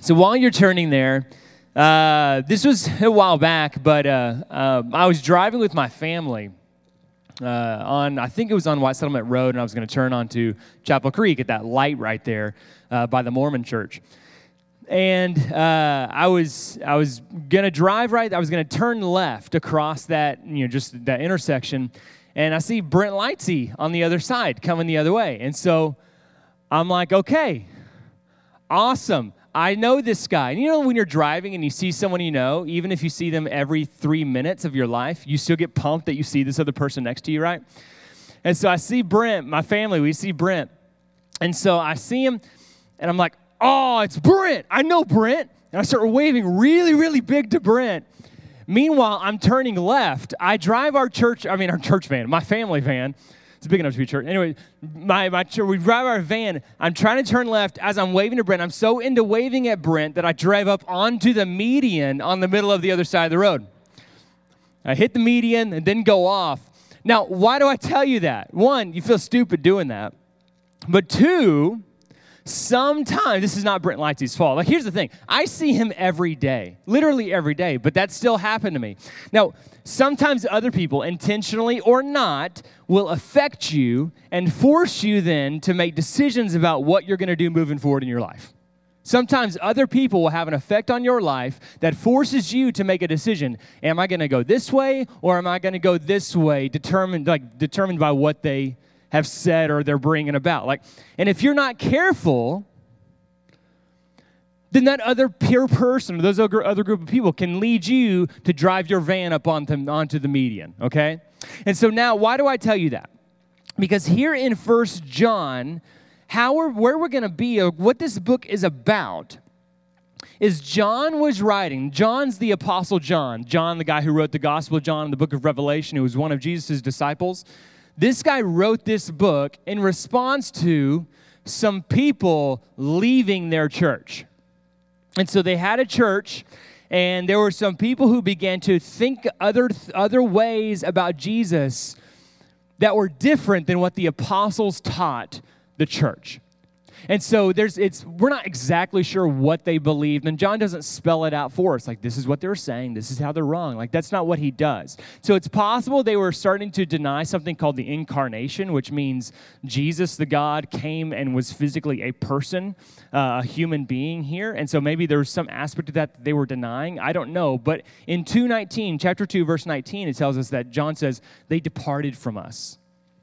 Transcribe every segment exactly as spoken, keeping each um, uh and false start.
So while you're turning there, uh, this was a while back, but uh, uh, I was driving with my family uh, on, I think it was on White Settlement Road, and I was going to turn onto Chapel Creek at that light right there uh, by the Mormon church. And uh, I was I was gonna drive right. I was gonna turn left across that you know just that intersection, and I see Brent Lightsey on the other side coming the other way. And so I'm like, okay, awesome. I know this guy. And you know when you're driving and you see someone you know, even if you see them every three minutes of your life, you still get pumped that you see this other person next to you, right? And so I see Brent, my family, we see Brent. And so I see him, and I'm like, oh, it's Brent. I know Brent. And I start waving really, really big to Brent. Meanwhile, I'm turning left. I drive our church, I mean our church van, my family van. It's big enough to be church. Anyway, my, my we drive our van. I'm trying to turn left as I'm waving to Brent. I'm so into waving at Brent that I drive up onto the median on the middle of the other side of the road. I hit the median and then go off. Now, why do I tell you that? One, you feel stupid doing that. But two, sometimes, this is not Brent Lightsey's fault. Like, here's the thing. I see him every day, literally every day, but that still happened to me. Now, sometimes other people, intentionally or not, will affect you and force you then to make decisions about what you're going to do moving forward in your life. Sometimes other people will have an effect on your life that forces you to make a decision. Am I going to go this way or am I going to go this way, determined, like, determined by what they have said or they're bringing about. Like, and if you're not careful, then that other peer person or those other group of people can lead you to drive your van up onto, onto the median, okay? And so now, why do I tell you that? Because here in First John, how we're, where we're going to be, or what this book is about, is John was writing. John's the Apostle John. John, the guy who wrote the Gospel of John and the book of Revelation, who was one of Jesus' disciples. This guy wrote this book in response to some people leaving their church. And so they had a church, and there were some people who began to think other, other ways about Jesus that were different than what the apostles taught the church. And so there's it's we're not exactly sure what they believed, and John doesn't spell it out for us. Like, this is what they're saying, this is how they're wrong. Like, that's not what he does. So it's possible they were starting to deny something called the incarnation, which means Jesus, the God, came and was physically a person, uh, a human being here. And so maybe there was some aspect of that that they were denying. I don't know. But in two nineteen, chapter two, verse nineteen, it tells us that John says, they departed from us.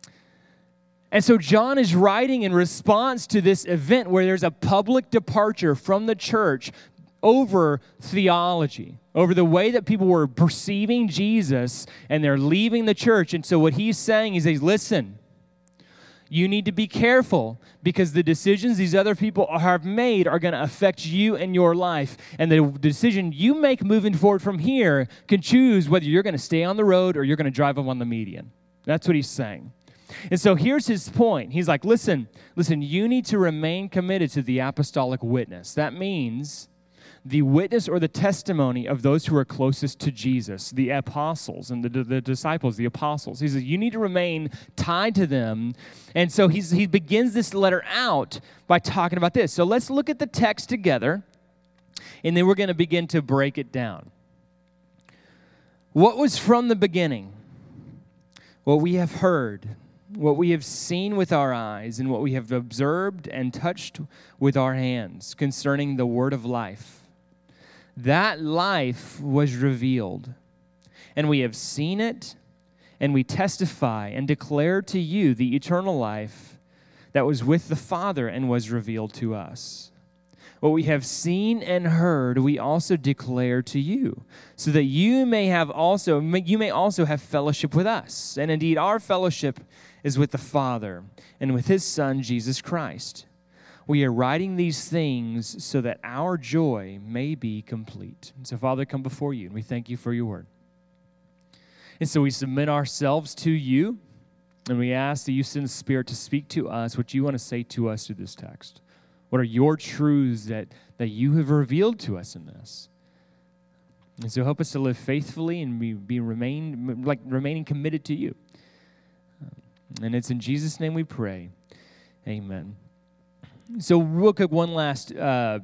And so John is writing in response to this event where there's a public departure from the church over theology, over the way that people were perceiving Jesus, and they're leaving the church. And so what he's saying is, he's, listen, you need to be careful because the decisions these other people have made are going to affect you and your life. And the decision you make moving forward from here can choose whether you're going to stay on the road or you're going to drive up on the median. That's what he's saying. And so here's his point. He's like, listen, listen, you need to remain committed to the apostolic witness. That means the witness or the testimony of those who are closest to Jesus, the apostles and the, the disciples, the apostles. He says, you need to remain tied to them. And so he's, he begins this letter out by talking about this. So let's look at the text together, and then we're going to begin to break it down. What was from the beginning? What we have heard, what we have seen with our eyes, and what we have observed and touched with our hands concerning the word of life. That life was revealed, and we have seen it, and we testify and declare to you the eternal life that was with the Father and was revealed to us. What we have seen and heard, we also declare to you, so that you may have also you may also have fellowship with us. And indeed, our fellowship is with the Father and with His Son, Jesus Christ. We are writing these things so that our joy may be complete. And so, Father, come before you, and we thank you for your word. And so we submit ourselves to you, and we ask that you send the Spirit to speak to us what you want to say to us through this text. What are your truths that, that you have revealed to us in this? And so help us to live faithfully and be, be remain like remaining committed to you. And it's in Jesus' name we pray. Amen. So real quick, one last uh,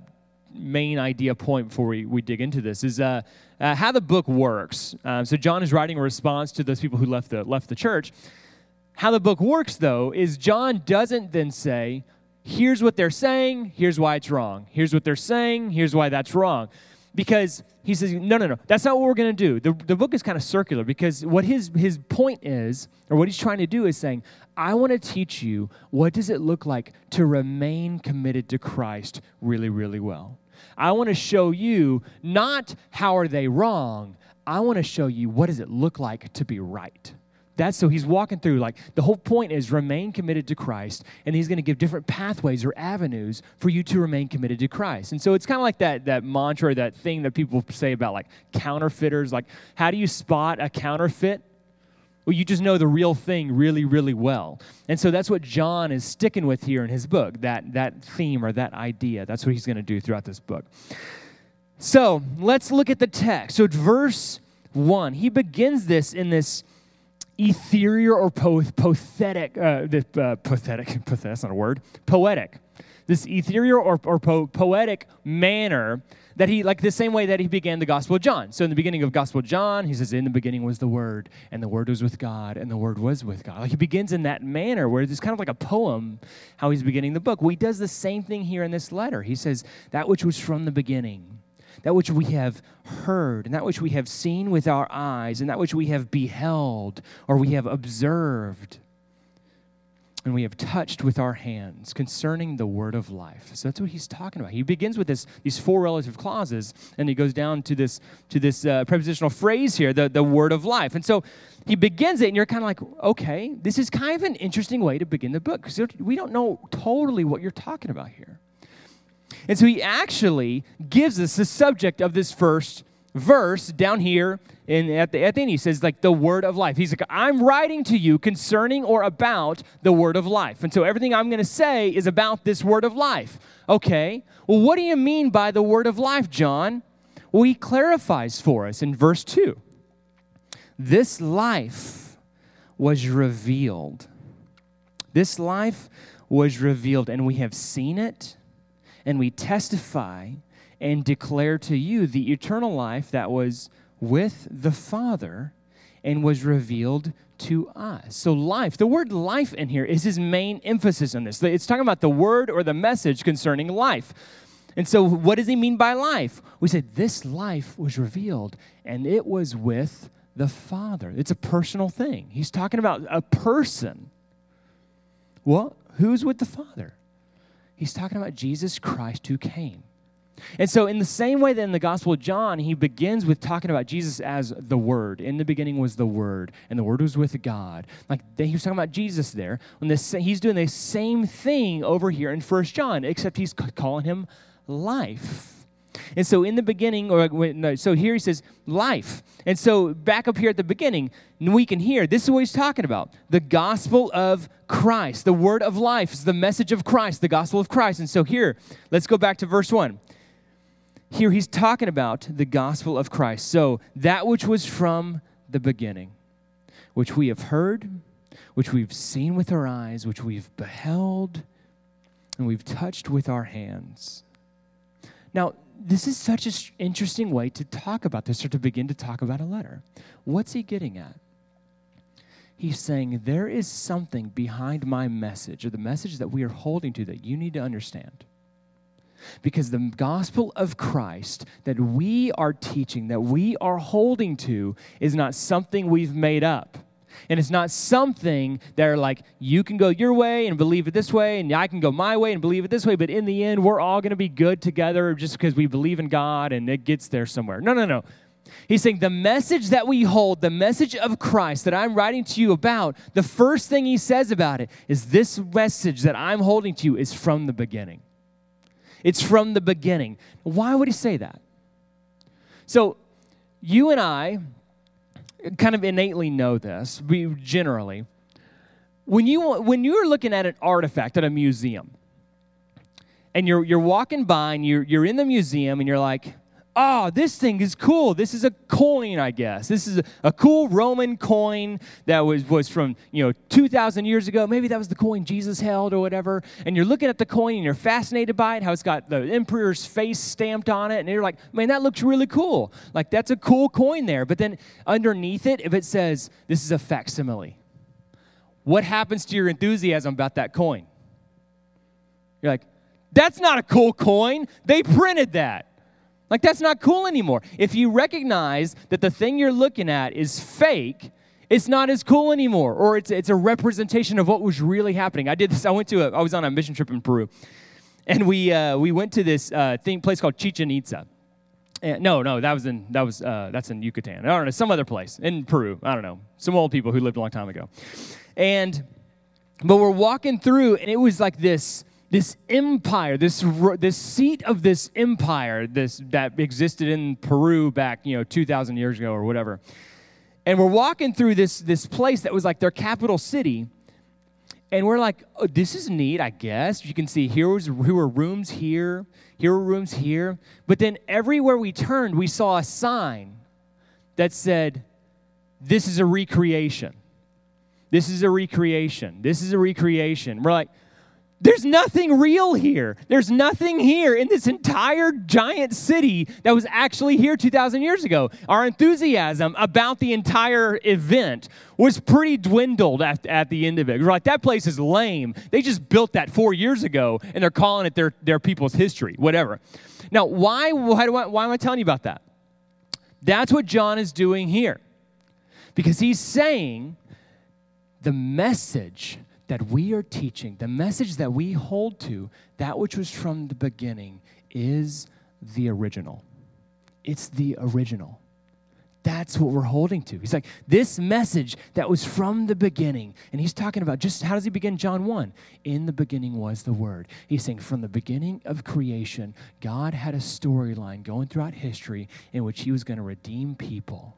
main idea point before we, we dig into this is uh, uh, how the book works. Uh, so John is writing a response to those people who left the left the church. How the book works, though, is John doesn't then say, here's what they're saying, here's why it's wrong. Here's what they're saying, here's why that's wrong. Because he says, no, no, no, that's not what we're going to do. The, the book is kind of circular because what his, his point is, or what he's trying to do is saying, I want to teach you what does it look like to remain committed to Christ really, really well. I want to show you not how are they wrong, I want to show you what does it look like to be right. That's so he's walking through, like, the whole point is remain committed to Christ, and he's going to give different pathways or avenues for you to remain committed to Christ. And so it's kind of like that that mantra, that thing that people say about, like, counterfeiters. Like, how do you spot a counterfeit? Well, you just know the real thing really, really well. And so that's what John is sticking with here in his book, that, that theme or that idea. That's what he's going to do throughout this book. So let's look at the text. So verse one, he begins this in this ethereal or po- pathetic, uh, this, uh, pathetic, that's not a word, poetic. This ethereal or, or po- poetic manner that he, like the same way that he began the Gospel of John. So in the beginning of Gospel of John, he says, in the beginning was the Word, and the Word was with God, and the Word was with God. Like he begins in that manner where it's kind of like a poem, how he's beginning the book. Well, he does the same thing here in this letter. He says, that which was from the beginning, that which we have heard, and that which we have seen with our eyes, and that which we have beheld, or we have observed, and we have touched with our hands concerning the word of life. So that's what he's talking about. He begins with this, these four relative clauses, and he goes down to this, to this uh, prepositional phrase here, the, the word of life. And so he begins it, and you're kind of like, okay, this is kind of an interesting way to begin the book, because we don't know totally what you're talking about here. And so he actually gives us the subject of this first verse down here in, at, the, at the end. He says, like, the word of life. He's like, I'm writing to you concerning or about the word of life. And so everything I'm going to say is about this word of life. Okay, well, what do you mean by the word of life, John? Well, he clarifies for us in verse two. This life was revealed. This life was revealed, and we have seen it, and we testify and declare to you the eternal life that was with the Father and was revealed to us. So life, the word life in here is his main emphasis on this. It's talking about the word or the message concerning life. And so what does he mean by life? We said this life was revealed, and it was with the Father. It's a personal thing. He's talking about a person. Well, who's with the Father? He's talking about Jesus Christ who came. And so in the same way that in the Gospel of John, he begins with talking about Jesus as the Word. In the beginning was the Word, and the Word was with God. Like he was talking about Jesus there. When this, he's doing the same thing over here in First John, except he's calling him life. And so in the beginning, or no, so here he says life. And so back up here at the beginning, we can hear, this is what he's talking about. The gospel of Christ, the word of life is the message of Christ, the gospel of Christ. And so here, let's go back to verse one. Here he's talking about the gospel of Christ. So that which was from the beginning, which we have heard, which we've seen with our eyes, which we've beheld, and we've touched with our hands. Now, this is such an interesting way to talk about this or to begin to talk about a letter. What's he getting at? He's saying there is something behind my message or the message that we are holding to that you need to understand. Because the gospel of Christ that we are teaching, that we are holding to, is not something we've made up. And it's not something that are like, you can go your way and believe it this way, and I can go my way and believe it this way, but in the end, we're all going to be good together just because we believe in God and it gets there somewhere. No, no, no. He's saying the message that we hold, the message of Christ that I'm writing to you about, the first thing he says about it is this message that I'm holding to you is from the beginning. It's from the beginning. Why would he say that? So you and I kind of innately know this, we generally. When you when you're looking at an artifact at a museum, and you're you're walking by and you're you're in the museum and you're like, oh, this thing is cool. This is a coin, I guess. This is a, a cool Roman coin that was, was from, you know, two thousand years ago. Maybe that was the coin Jesus held or whatever. And you're looking at the coin and you're fascinated by it, how it's got the emperor's face stamped on it. And you're like, man, that looks really cool. Like, that's a cool coin there. But then underneath it, if it says, this is a facsimile, what happens to your enthusiasm about that coin? You're like, that's not a cool coin. They printed that. Like, that's not cool anymore. If you recognize that the thing you're looking at is fake, it's not as cool anymore, or it's it's a representation of what was really happening. I did this. I went to a, I was on a mission trip in Peru, and we uh, we went to this uh, thing place called Chichen Itza. And, no, no, that was in that was uh, that's in Yucatan. I don't know, some other place in Peru. I don't know, some old people who lived a long time ago. And but we're walking through, and it was like this. This empire, this this seat of this empire, this that existed in Peru back, you know, two thousand years ago or whatever. And we're walking through this this place that was like their capital city, and we're like, oh, this is neat, I guess. You can see here was here were rooms here, here were rooms here, but then everywhere we turned, we saw a sign that said, "This is a recreation. This is a recreation. This is a recreation." We're like, there's nothing real here. There's nothing here in this entire giant city that was actually here two thousand years ago. Our enthusiasm about the entire event was pretty dwindled at, at the end of it. We're like, that place is lame. They just built that four years ago, and they're calling it their, their people's history, whatever. Now, why, why, do I, why am I telling you about that? That's what John is doing here. Because he's saying the message that we are teaching, the message that we hold to, that which was from the beginning, is the original. It's the original. That's what we're holding to. He's like, this message that was from the beginning, and he's talking about just how does he begin John one? In the beginning was the Word. He's saying from the beginning of creation, God had a storyline going throughout history in which he was going to redeem people.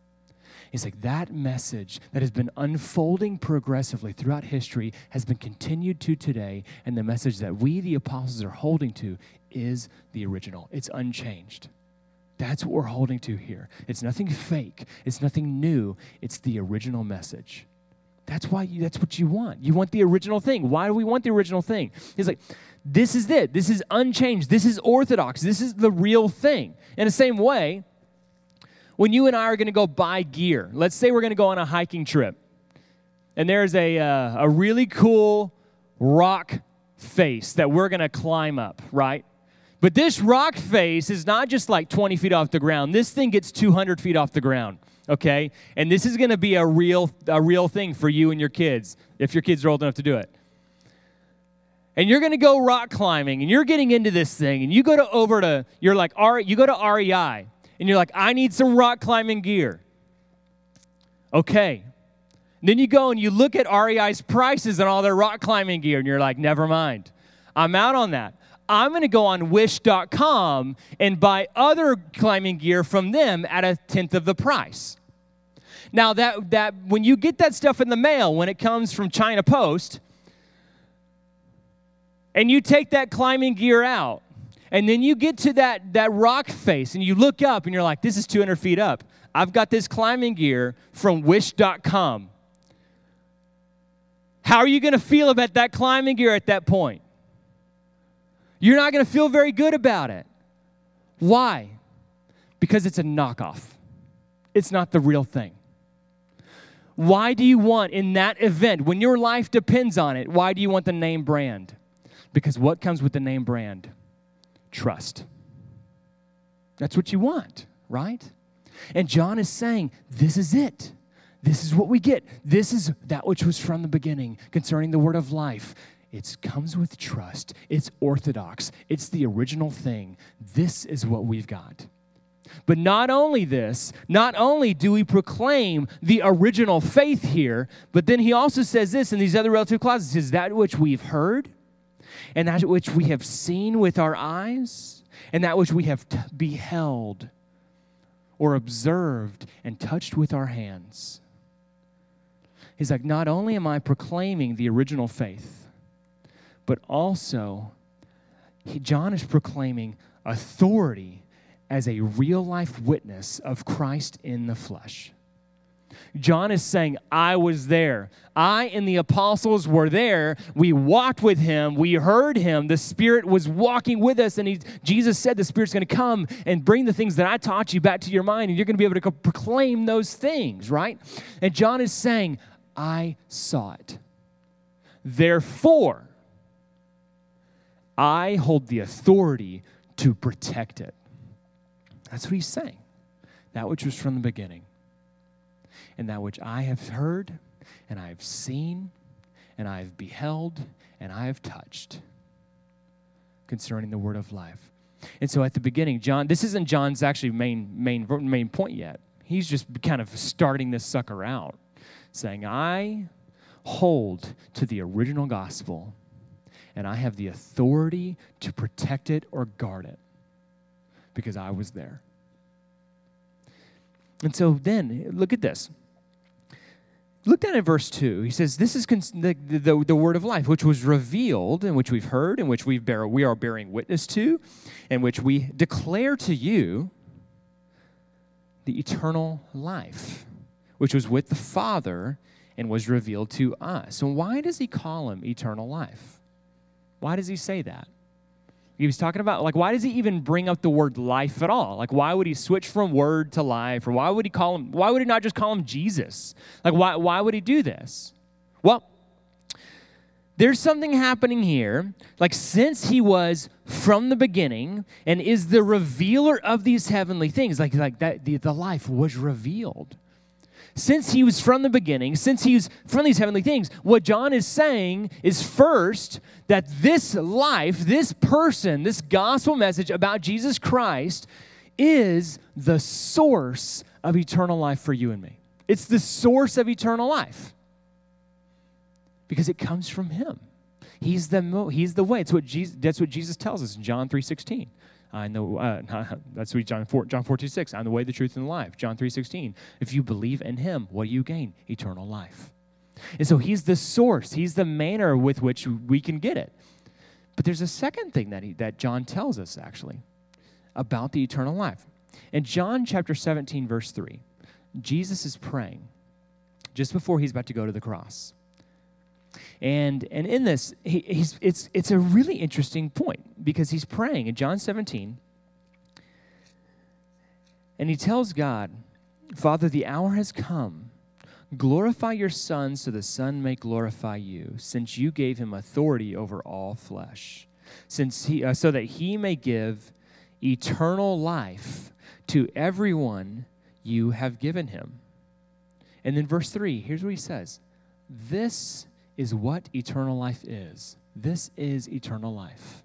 It's like that message that has been unfolding progressively throughout history has been continued to today, and the message that we, the apostles, are holding to is the original. It's unchanged. That's what we're holding to here. It's nothing fake. It's nothing new. It's the original message. That's why you, that's what you want. You want the original thing. Why do we want the original thing? It's like, this is it. This is unchanged. This is orthodox. This is the real thing. In the same way, when you and I are going to go buy gear, let's say we're going to go on a hiking trip, and there's a, uh, a really cool rock face that we're going to climb up, right? But this rock face is not just like twenty feet off the ground. This thing gets two hundred feet off the ground, okay? And this is going to be a real, a real thing for you and your kids, if your kids are old enough to do it. And you're going to go rock climbing, and you're getting into this thing, and you go to over to, you're like, R, you go to R E I, and you're like, I need some rock climbing gear. Okay. And then you go and you look at R E I's prices on all their rock climbing gear, and you're like, never mind. I'm out on that. I'm going to go on wish dot com and buy other climbing gear from them at a tenth of the price. Now, that that when you get that stuff in the mail, when it comes from China Post, and you take that climbing gear out, and then you get to that, that rock face, and you look up, and you're like, this is two hundred feet up. I've got this climbing gear from wish dot com. How are you going to feel about that climbing gear at that point? You're not going to feel very good about it. Why? Because it's a knockoff. It's not the real thing. Why do you want, in that event, when your life depends on it, why do you want the name brand? Because what comes with the name brand? Trust. That's what you want, right? And John is saying, this is it. This is what we get. This is that which was from the beginning concerning the word of life. It comes with trust. It's orthodox. It's the original thing. This is what we've got. But not only this, not only do we proclaim the original faith here, but then he also says this in these other relative clauses, is that which we've heard, and that which we have seen with our eyes, and that which we have t- beheld or observed and touched with our hands. He's like, not only am I proclaiming the original faith, but also, he, John is proclaiming authority as a real-life witness of Christ in the flesh. John is saying, I was there. I and the apostles were there. We walked with him. We heard him. The Spirit was walking with us. And he, Jesus said the Spirit's going to come and bring the things that I taught you back to your mind. And you're going to be able to go proclaim those things, right? And John is saying, I saw it. Therefore, I hold the authority to protect it. That's what he's saying. That which was from the beginning. And that which I have heard, and I have seen, and I have beheld, and I have touched concerning the word of life. And so at the beginning, John, this isn't John's actually main main main point yet. He's just kind of starting this sucker out, saying, I hold to the original gospel, and I have the authority to protect it or guard it because I was there. And so then, look at this. Look down at verse two. He says, this is cons- the, the, the word of life, which was revealed, and which we've heard, and which we bear, we are bearing witness to, and which we declare to you the eternal life, which was with the Father and was revealed to us. So why does he call him eternal life? Why does he say that? He was talking about, like, why does he even bring up the word life at all? Like, why would he switch from word to life? Or why would he call him, why would he not just call him Jesus? Like, why, why would he do this? Well, there's something happening here. Like, since he was from the beginning and is the revealer of these heavenly things, like, like that, the, the life was revealed. Since he was from the beginning, since he's from these heavenly things, what John is saying is first that this life, this person, this gospel message about Jesus Christ is the source of eternal life for you and me. It's the source of eternal life because it comes from him. He's the mo- he's the way. It's what Jesus, that's what Jesus tells us in John three sixteen. I know uh, that's what John four, John four two six. I'm the way, the truth, and the life. John three sixteen. If you believe in him, what do you gain? Eternal life. And so he's the source. He's the manner with which we can get it. But there's a second thing that he, that John tells us actually about the eternal life. In John chapter seventeen, verse three, Jesus is praying just before he's about to go to the cross. And and in this, he, he's it's it's a really interesting point because he's praying in John seventeen, and he tells God, Father, the hour has come. Glorify your Son so the Son may glorify you, since you gave him authority over all flesh, since he uh, so that he may give eternal life to everyone you have given him. And then verse three, here's what he says. This is what eternal life is. This is eternal life.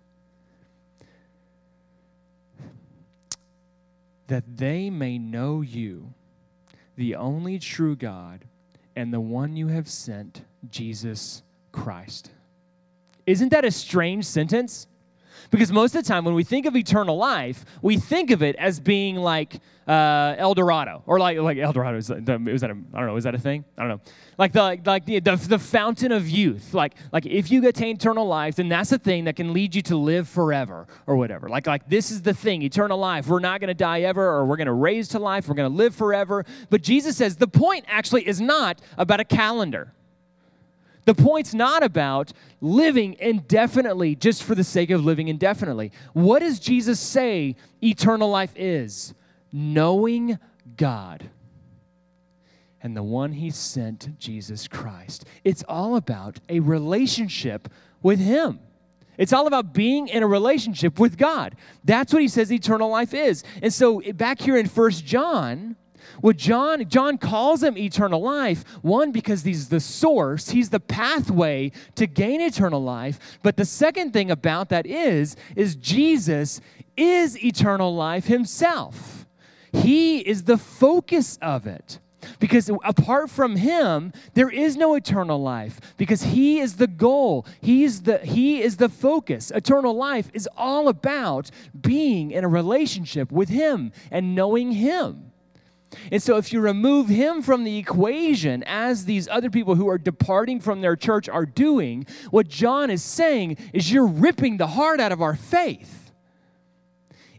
That they may know you, the only true God, and the one you have sent, Jesus Christ. Isn't that a strange sentence? Because most of the time when we think of eternal life, we think of it as being like uh, El Dorado. Or like like El Dorado, is that, is that a, I don't know, is that a thing? I don't know. Like the like the, the the fountain of youth. Like like if you attain eternal life, then that's the thing that can lead you to live forever or whatever. Like like this is the thing, eternal life. We're not going to die ever, or we're going to raise to life. We're going to live forever. But Jesus says the point actually is not about a calendar. The point's not about living indefinitely just for the sake of living indefinitely. What does Jesus say eternal life is? Knowing God and the one he sent, Jesus Christ. It's all about a relationship with him. It's all about being in a relationship with God. That's what he says eternal life is. And so back here in First John, what John, John calls him eternal life, one, because he's the source, he's the pathway to gain eternal life. But the second thing about that is, is Jesus is eternal life himself. He is the focus of it. Because apart from him, there is no eternal life. Because he is the goal. He is the, he is the focus. Eternal life is all about being in a relationship with him and knowing him. And so if you remove him from the equation, as these other people who are departing from their church are doing, what John is saying is you're ripping the heart out of our faith.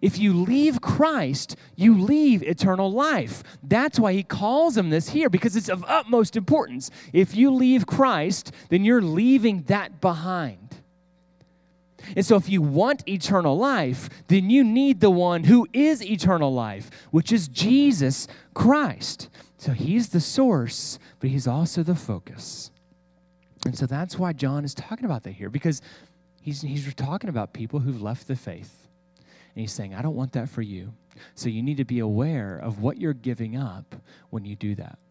if you leave Christ, you leave eternal life. That's why he calls them this here, because it's of utmost importance. If you leave Christ, then you're leaving that behind. And so if you want eternal life, then you need the one who is eternal life, which is Jesus Christ. So he's the source, but he's also the focus. And so that's why John is talking about that here, because he's, he's talking about people who've left the faith. And he's saying, I don't want that for you. So you need to be aware of what you're giving up when you do that.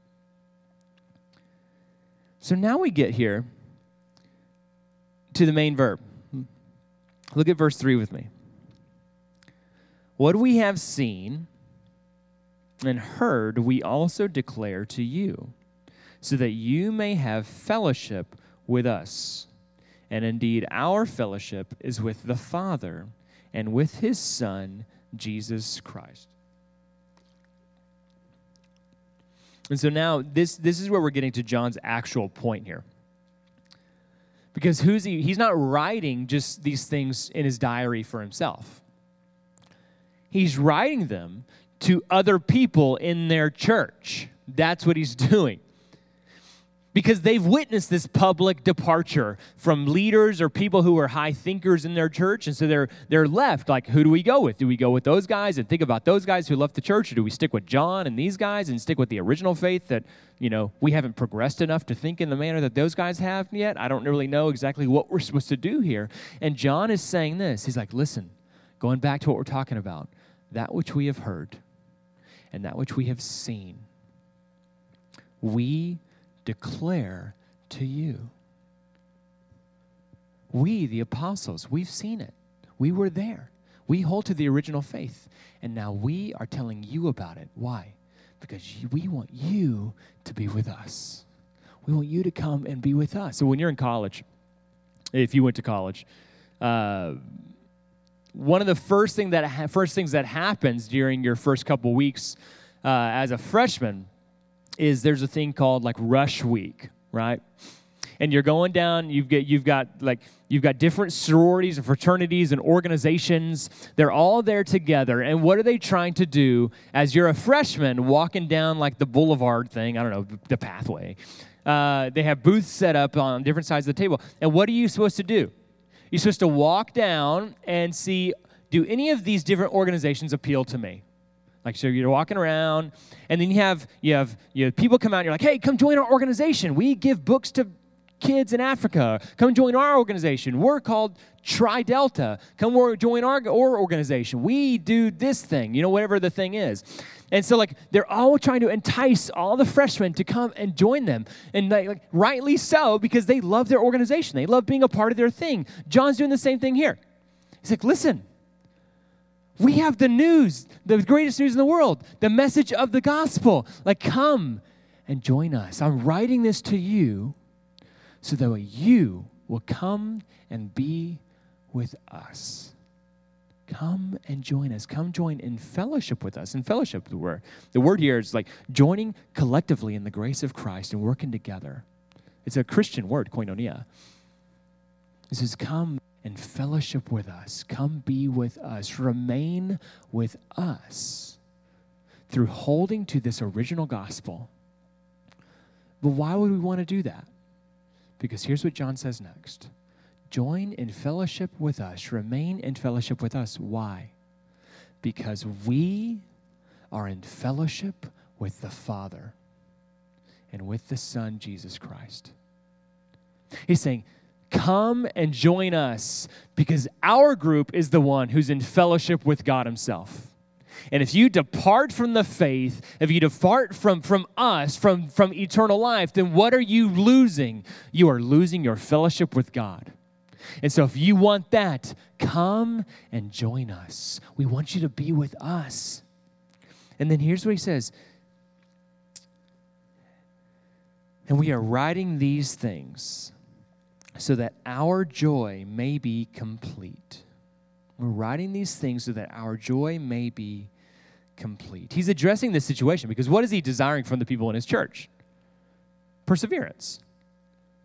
So now we get here to the main verb. Look at verse three with me. What we have seen and heard, we also declare to you, so that you may have fellowship with us. And indeed, our fellowship is with the Father and with his Son, Jesus Christ. And so now, this, this is where we're getting to John's actual point here. Because who's he? He's not writing just these things in his diary for himself. He's writing them to other people in their church. That's what he's doing. Because they've witnessed this public departure from leaders or people who are high thinkers in their church, and so they're they're left like, who do we go with? Do we go with those guys and think about those guys who left the church, or do we stick with John and these guys and stick with the original faith that, you know, we haven't progressed enough to think in the manner that those guys have yet? I don't really know exactly what we're supposed to do here. And John is saying this. He's like, listen, going back to what we're talking about, that which we have heard and that which we have seen, we declare to you. We, the apostles, we've seen it. We were there. We hold to the original faith. And now we are telling you about it. Why? Because we want you to be with us. We want you to come and be with us. So when you're in college, if you went to college, uh, one of the first, thing that ha- first things that happens during your first couple weeks uh, as a freshman is there's a thing called like rush week, right? And you're going down, you've got you've got like you've got different sororities and fraternities and organizations. They're all there together. And what are they trying to do as you're a freshman walking down like the boulevard thing, I don't know, the pathway. Uh, they have booths set up on different sides of the table. And what are you supposed to do? You're supposed to walk down and see, do any of these different organizations appeal to me? Like, so you're walking around, and then you have you have you have people come out, and you're like, hey, come join our organization. We give books to kids in Africa. Come join our organization. We're called Tri Delta. Come join our, our organization. We do this thing, you know, whatever the thing is. And so, like, they're all trying to entice all the freshmen to come and join them. And, like, like rightly so, because they love their organization. They love being a part of their thing. John's doing the same thing here. He's like, listen, we have the news, the greatest news in the world, the message of the gospel. Like, come and join us. I'm writing this to you so that you will come and be with us. Come and join us. Come join in fellowship with us. In fellowship, the word, the word here is like joining collectively in the grace of Christ and working together. It's a Christian word, koinonia. It says, come and fellowship with us. Come be with us. Remain with us through holding to this original gospel. But why would we want to do that? Because here's what John says next. Join in fellowship with us. Remain in fellowship with us. Why? Because we are in fellowship with the Father and with the Son, Jesus Christ. He's saying, come and join us because our group is the one who's in fellowship with God himself. And if you depart from the faith, if you depart from, from us, from, from eternal life, then what are you losing? You are losing your fellowship with God. And so if you want that, come and join us. We want you to be with us. And then here's what he says. And we are writing these things so that our joy may be complete. We're writing these things so that our joy may be complete. He's addressing this situation because what is he desiring from the people in his church? Perseverance.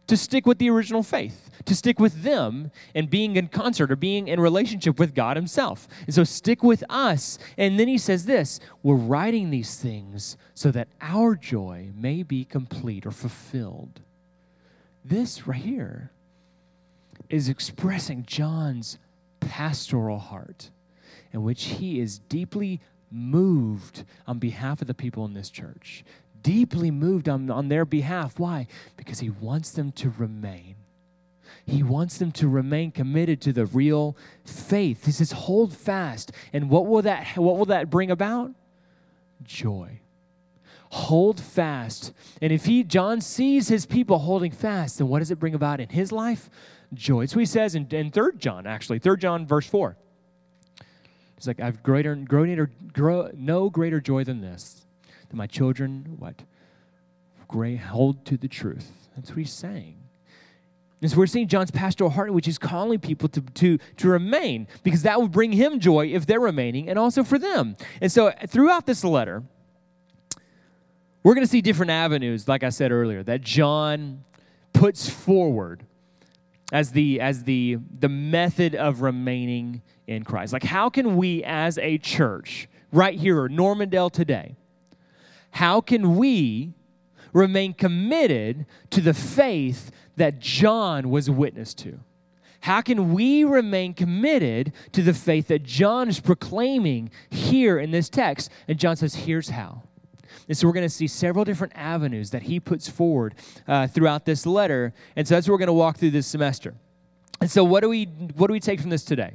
to stick with the original faith, to stick with them and being in concert or being in relationship with God himself. And so stick with us. And then he says this, we're writing these things so that our joy may be complete or fulfilled. This right here is expressing John's pastoral heart, in which he is deeply moved on behalf of the people in this church. Deeply moved on, on their behalf. Why? Because he wants them to remain. He wants them to remain committed to the real faith. He says, hold fast. And what will that, what will that bring about? Joy. Hold fast. And if he, John sees his people holding fast, then what does it bring about in his life? Joy. It's what he says in, in Third John, actually. Third John, verse four. It's like, I have greater, greater, grow, no greater joy than this, that my children, what? Great, hold to the truth. That's what he's saying. And so we're seeing John's pastoral heart, in which he's calling people to, to, to remain, because that will bring him joy if they're remaining, and also for them. And so throughout this letter, we're going to see different avenues, like I said earlier, that John puts forward as the as the the method of remaining in Christ. Like, how can we as a church right here at Normandale today, how can we remain committed to the faith that John was witness to? How can we remain committed to the faith that John is proclaiming here in this text? And John says, here's how. And so we're going to see several different avenues that he puts forward uh, throughout this letter. And so that's what we're going to walk through this semester. And so what do we what do we take from this today?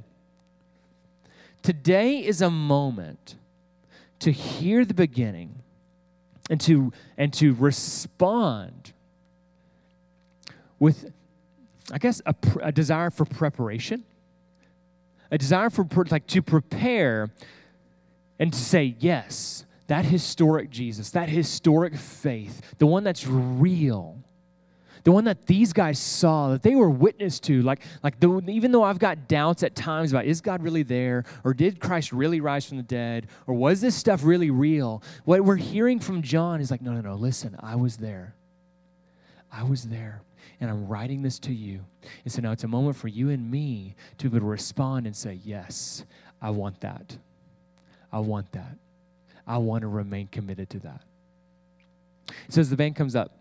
Today is a moment to hear the beginning and to and to respond with, I guess, a, a desire for preparation, a desire for like to prepare and to say yes. That historic Jesus, that historic faith, the one that's real, the one that these guys saw, that they were witness to, like, like the, even though I've got doubts at times about, is God really there? Or did Christ really rise from the dead? Or was this stuff really real? What we're hearing from John is like, no, no, no, listen, I was there. I was there, and I'm writing this to you. And so now it's a moment for you and me to be able to respond and say, yes, I want that. I want that. I want to remain committed to that. So as the band comes up,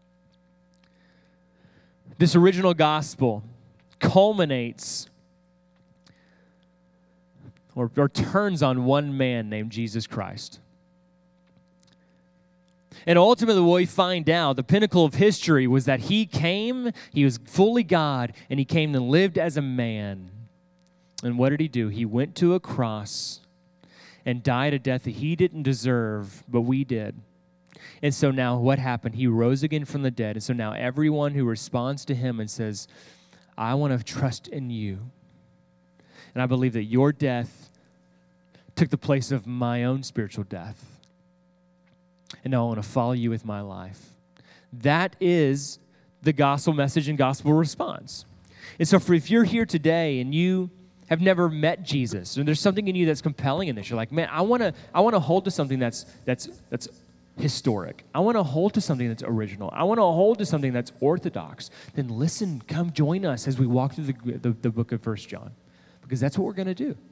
this original gospel culminates or, or turns on one man named Jesus Christ. And ultimately what we find out, the pinnacle of history, was that he came, he was fully God, and he came and lived as a man. And what did he do? He went to a cross and died a death that he didn't deserve, but we did. And so now what happened? He rose again from the dead. And so now everyone who responds to him and says, I want to trust in you. And I believe that your death took the place of my own spiritual death. And now I want to follow you with my life. That is the gospel message and gospel response. And so for, if you're here today and you have never met Jesus, and there's something in you that's compelling in this, you're like, man, I want to I want to hold to something that's that's that's historic. I want to hold to something that's original. I want to hold to something that's orthodox. Then listen, come join us as we walk through the, the, the book of First John, because that's what we're going to do.